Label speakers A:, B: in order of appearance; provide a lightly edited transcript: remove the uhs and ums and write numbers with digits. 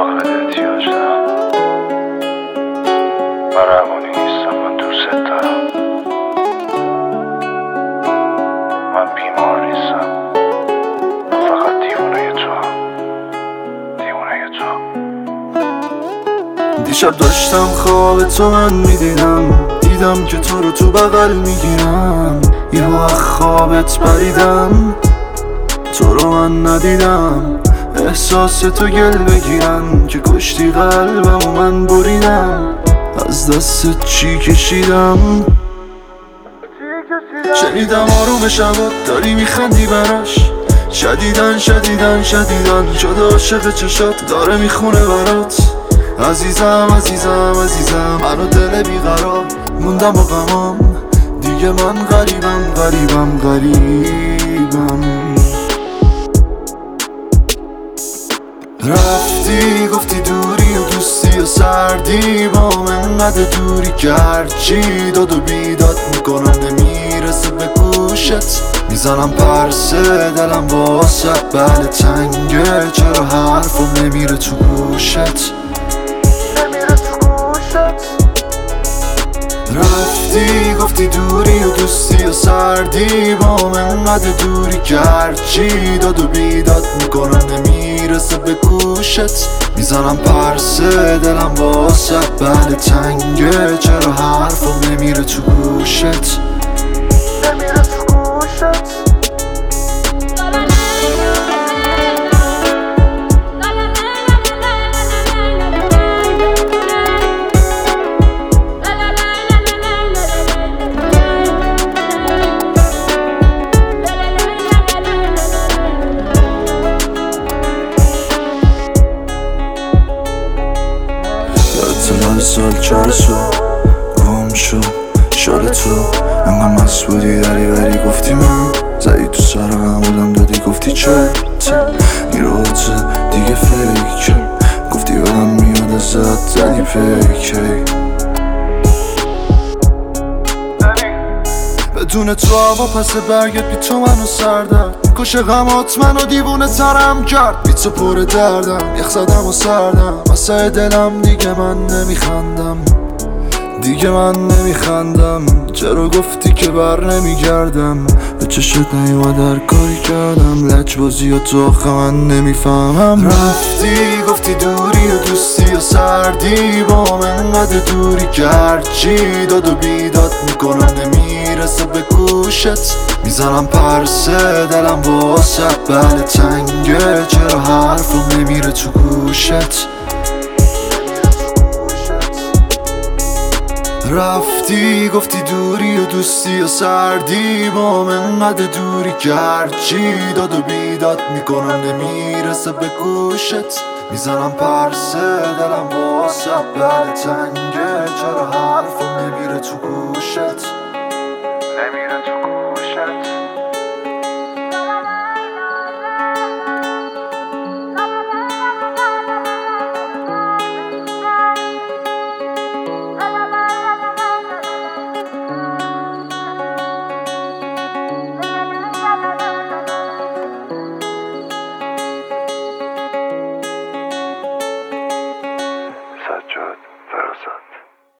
A: فقط احتیاج دارم. من روانی نیستم، من دوست دارم. من بیمار نیستم، من فقط دیوونه توام. دیوونه تو.
B: دیشب داشتم خواب تو من دیدم که تو رو تو بغل میگیرم. یهو از خوابت پریدم، تو رو من ندیدم. احساس تو گل بگیرم که کشتی قلبم و من بریدم. از دست چی کشیدم، شنیدم آروم شبات داری میخندی براش. شدیدن شد عاشق چشات داره میخونه برات. عزیزم منو دل بیقرار موندم و غمام. دیگه من غریبم رفتی گفتی دوری و دوستی و سردی با من انقدر دوری که هرچی داد و بیداد میکنم نمیرسه به گوشت. میزنم پرسه دلم واسه بله تنگه، چرا حرفم نمیره تو گوشت. رفتی گفتی دوری و دوستی و سردی با من انقدر دوری که هرچی داد و بیداد میکنم نمیرسه به گوشت. میزنم پرسه دلم واسه بله تنگه، چرا حرفم نمیره تو گوشت. سال چارسو گم شو شال تو انقدر مست بودی دری گفتی من زدی تو سرم بودم دادی گفتی چه این روزه دیگه فیکه گفتی بدم میاد ازت زدی پیکی. بدون تو هوا پس برگت بی تو منو سردم میکشه غمات منو دیوونه ترم کرد. بی تو پر دردم یخ زدم و سردم واسه دلم دیگه من نمیخندم چرا گفتی که بر نمیگردم به چشت نیومد هر کاری کردم لجبازی و تو آخه من نمیفهمم. رفتی گفتی دوری و دوستی و سردی با من انقدر دوری که هرچی داد و بیداد میکنم نمیرسه به گوشت. میزنم پرسه دلم واسه بله تنگه، چرا حرفم نمیره تو گوشت. رفتی گفتی دوری و دوستی و سردی با من انقدر دوری که هرچی داد و بیداد میکنم نمیرسه به گوشت. میزنم پرسه دلم واسه بله تنگه، چرا حرفم نمیره تو گوشت.